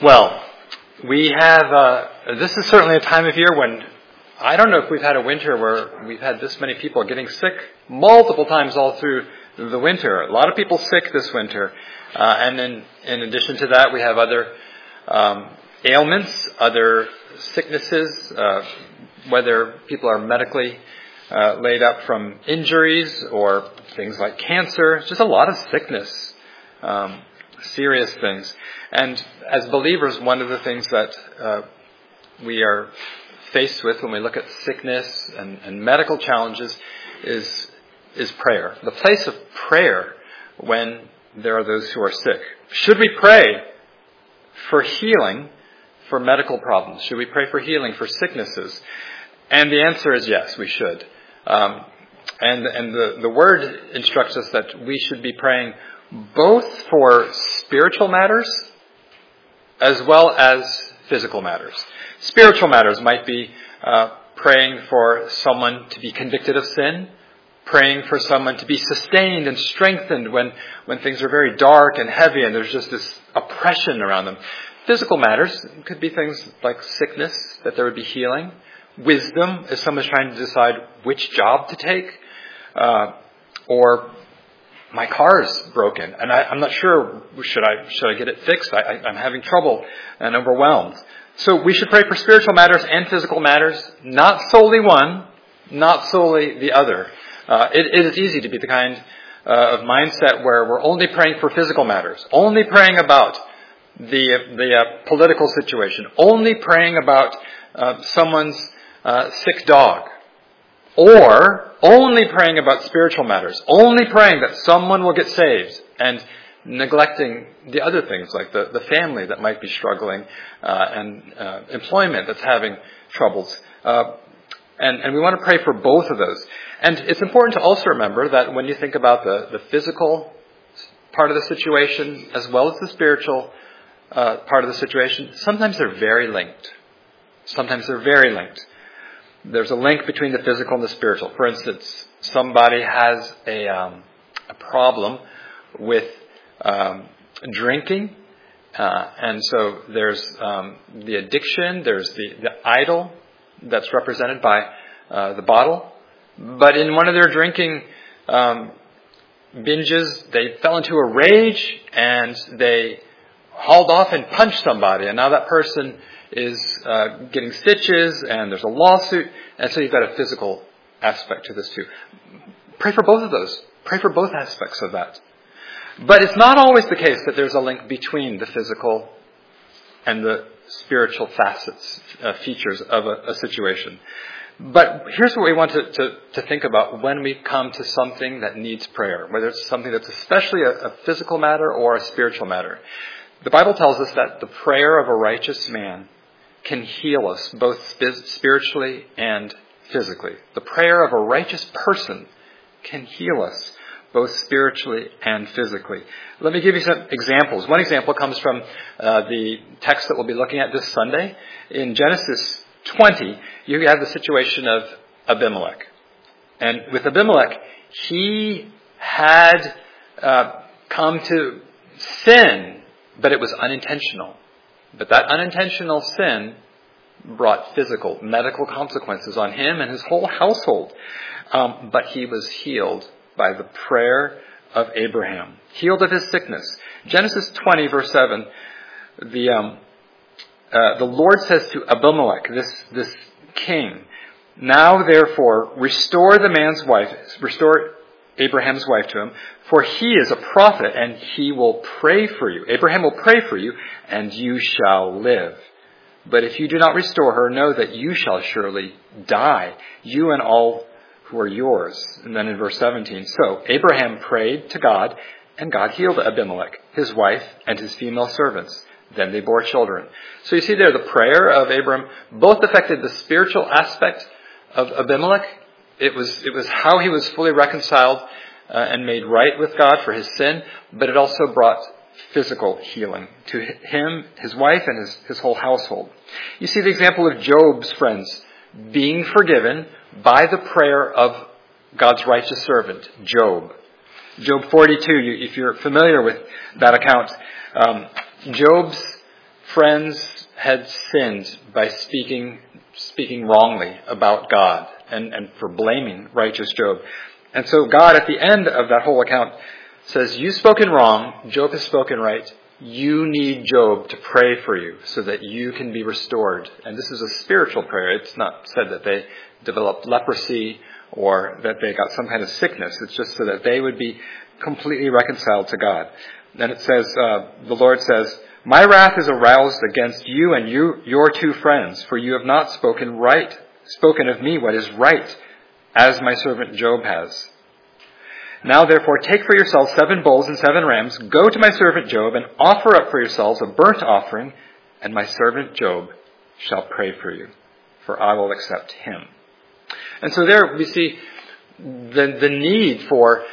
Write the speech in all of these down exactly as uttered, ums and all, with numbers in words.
Well, we have, uh, this is certainly a time of year when, I don't know if we've had a winter where we've had this many people getting sick multiple times all through the winter. A lot of people sick this winter. Uh, and in, in addition to that, we have other um, ailments, other sicknesses, uh, whether people are medically uh, laid up from injuries or things like cancer. It's just a lot of sickness. Um, serious things. And as believers, one of the things that uh, we are faced with when we look at sickness and, and medical challenges is is prayer. The place of prayer when there are those who are sick. Should we pray for healing for medical problems? Should we pray for healing for sicknesses? And the answer is yes, we should. Um, and and the, the Word instructs us that we should be praying both for spiritual matters as well as physical matters. Spiritual matters might be uh, praying for someone to be convicted of sin, praying for someone to be sustained and strengthened when, when things are very dark and heavy and there's just this oppression around them. Physical matters could be things like sickness, that there would be healing. Wisdom, if someone's trying to decide which job to take, uh, or my car's broken, and I, I'm not sure, should I should I get it fixed? I, I, I'm having trouble and overwhelmed. So we should pray for spiritual matters and physical matters, not solely one, not solely the other. Uh, it, it is easy to be the kind uh, of mindset where we're only praying for physical matters, only praying about the the uh, political situation, only praying about uh, someone's uh, sick dog, or only praying about spiritual matters, only praying that someone will get saved, and neglecting the other things like the, the family that might be struggling uh, and uh, employment that's having troubles. Uh, and, and we want to pray for both of those. And it's important to also remember that when you think about the, the physical part of the situation as well as the spiritual uh, part of the situation, sometimes they're very linked. Sometimes they're very linked. There's a link between the physical and the spiritual. For instance, somebody has a, um, a problem with um, drinking, uh, and so there's um, the addiction, there's the, the idol that's represented by uh, the bottle. But in one of their drinking um, binges, they fell into a rage and they hauled off and punched somebody, and now that person is uh, getting stitches, and there's a lawsuit, and so you've got a physical aspect to this too. Pray for both of those. Pray for both aspects of that. But it's not always the case that there's a link between the physical and the spiritual facets, uh, features of a, a situation. But here's what we want to, to, to think about when we come to something that needs prayer, whether it's something that's especially a, a physical matter or a spiritual matter. The Bible tells us that the prayer of a righteous man can heal us both spiritually and physically. The prayer of a righteous person can heal us both spiritually and physically. Let me give you some examples. One example comes from uh, the text that we'll be looking at this Sunday. In Genesis twenty, you have the situation of Abimelech. And with Abimelech, he had uh, come to sin, but it was unintentional. But that unintentional sin brought physical, medical consequences on him and his whole household. Um, but he was healed by the prayer of Abraham, healed of his sickness. Genesis twenty, verse seven, the um, uh, the Lord says to Abimelech, this this king, "Now therefore restore the man's wife, restore Abraham's wife to him, for he is a prophet, and he will pray for you. Abraham will pray for you, and you shall live. But if you do not restore her, know that you shall surely die, you and all who are yours." And then in verse seventeen, "So Abraham prayed to God, and God healed Abimelech, his wife, and his female servants. Then they bore children." So you see there, the prayer of Abraham both affected the spiritual aspect of Abimelech. It was, it was how he was fully reconciled uh, and made right with God for his sin, but it also brought physical healing to him, his wife, and his, his whole household. You see the example of Job's friends being forgiven by the prayer of God's righteous servant, Job. Job forty-two, if you're familiar with that account, um, Job's friends had sinned by speaking speaking wrongly about God and, and for blaming righteous Job. And so God, at the end of that whole account, says, you've spoken wrong, Job has spoken right. You need Job to pray for you so that you can be restored. And this is a spiritual prayer. It's not said that they developed leprosy or that they got some kind of sickness. It's just so that they would be completely reconciled to God. Then it says, uh, the Lord says, my wrath is aroused against you and you, your two friends, for you have not spoken right, spoken of me what is right, as my servant Job has. Now therefore take for yourselves seven bulls and seven rams, go to my servant Job and offer up for yourselves a burnt offering, and my servant Job shall pray for you, for I will accept him. And so there we see the, the need for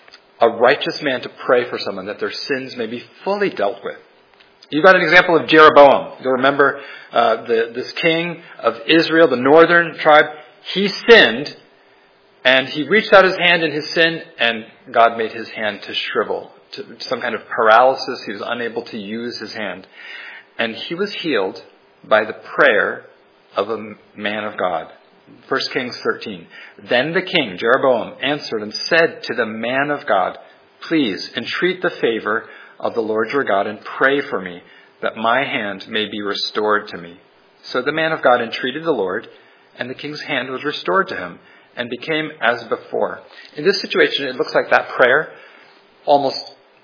a righteous man to pray for someone that their sins may be fully dealt with. You've got an example of Jeroboam. You'll remember uh, the, this king of Israel, the northern tribe. He sinned, and he reached out his hand in his sin, and God made his hand to shrivel, to some kind of paralysis. He was unable to use his hand. And he was healed by the prayer of a man of God. First Kings thirteen. Then the king, Jeroboam, answered and said to the man of God, please entreat the favor of the Lord your God and pray for me, that my hand may be restored to me. So the man of God entreated the Lord, and the king's hand was restored to him, and became as before. In this situation, it looks like that prayer almost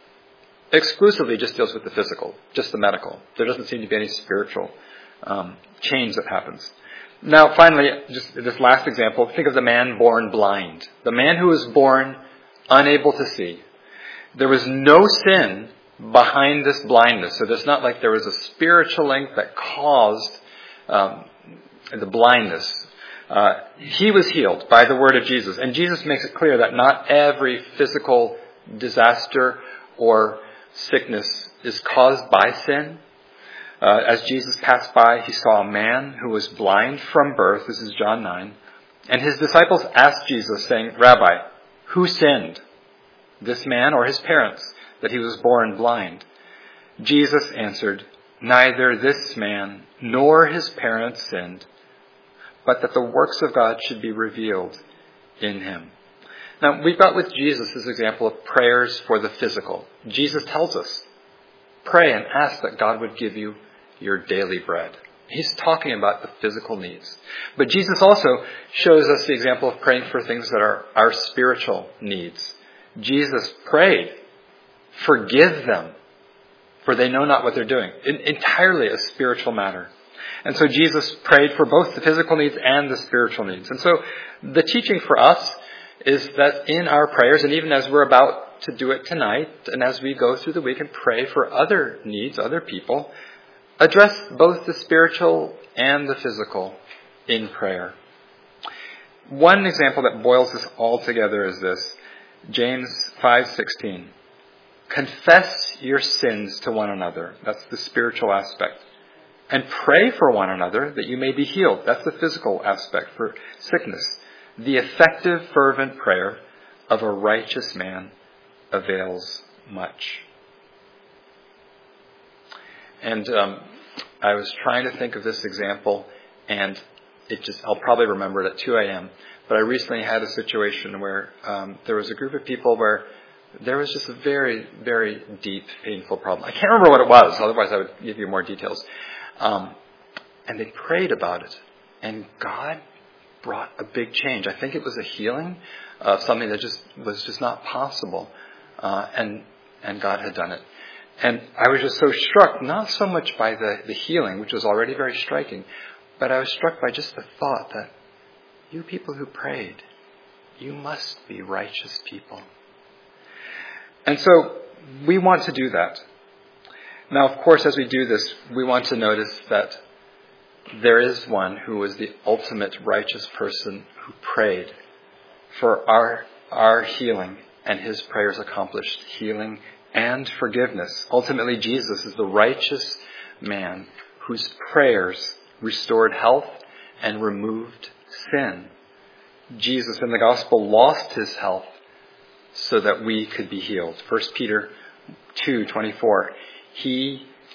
exclusively just deals with the physical, just the medical. There doesn't seem to be any spiritual um, change that happens. Now, finally, just this last example, think of the man born blind. The man who was born unable to see. There was no sin behind this blindness. So it's not like there was a spiritual link that caused um, the blindness. Uh, he was healed by the word of Jesus. And Jesus makes it clear that not every physical disaster or sickness is caused by sin. Uh, as Jesus passed by, he saw a man who was blind from birth. This is John nine. And his disciples asked Jesus, saying, Rabbi, who sinned, this man or his parents, that he was born blind? Jesus answered, neither this man nor his parents sinned, but that the works of God should be revealed in him. Now, we've got with Jesus this example of prayers for the physical. Jesus tells us, pray and ask that God would give you your daily bread. He's talking about the physical needs. But Jesus also shows us the example of praying for things that are our spiritual needs. Jesus prayed, forgive them, for they know not what they're doing. In, entirely a spiritual matter. And so Jesus prayed for both the physical needs and the spiritual needs. And so the teaching for us is that in our prayers, and even as we're about to do it tonight, and as we go through the week and pray for other needs, other people, address both the spiritual and the physical in prayer. One example that boils this all together is this. James five sixteen. Confess your sins to one another. That's the spiritual aspect. And pray for one another that you may be healed. That's the physical aspect for sickness. The effective, fervent prayer of a righteous man avails much. And um, I was trying to think of this example, and it just I'll probably remember it at two a.m., but I recently had a situation where um, there was a group of people where there was just a very, very deep, painful problem. I can't remember what it was, otherwise I would give you more details. Um, and they prayed about it, and God brought a big change. I think it was a healing of something that just was just not possible, uh, and and God had done it. And I was just so struck, not so much by the, the healing, which was already very striking, but I was struck by just the thought that you people who prayed, you must be righteous people. And so we want to do that. Now, of course, as we do this, we want to notice that there is one who was the ultimate righteous person who prayed for our, our healing, and his prayers accomplished healing and forgiveness. Ultimately, Jesus is the righteous man whose prayers restored health and removed sin. Jesus in the gospel lost his health so that we could be healed. First Peter two twenty-four. He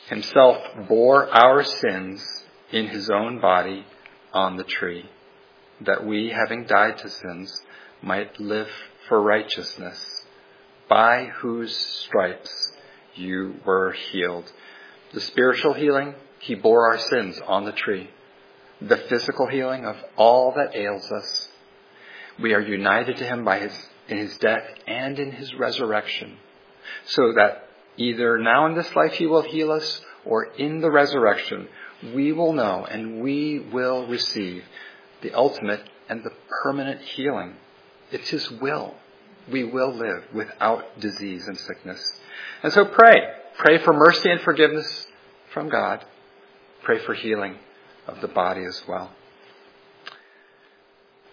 himself bore our sins in his own body on the tree, that we, having died to sins, might live for righteousness, by whose stripes you were healed. The spiritual healing, he bore our sins on the tree. The physical healing of all that ails us, we are united to him by his in his death and in his resurrection, so that either now in this life he will heal us, or in the resurrection we will know and we will receive the ultimate and the permanent healing. It's his will. We will live without disease and sickness. And so pray. Pray for mercy and forgiveness from God. Pray for healing of the body as well.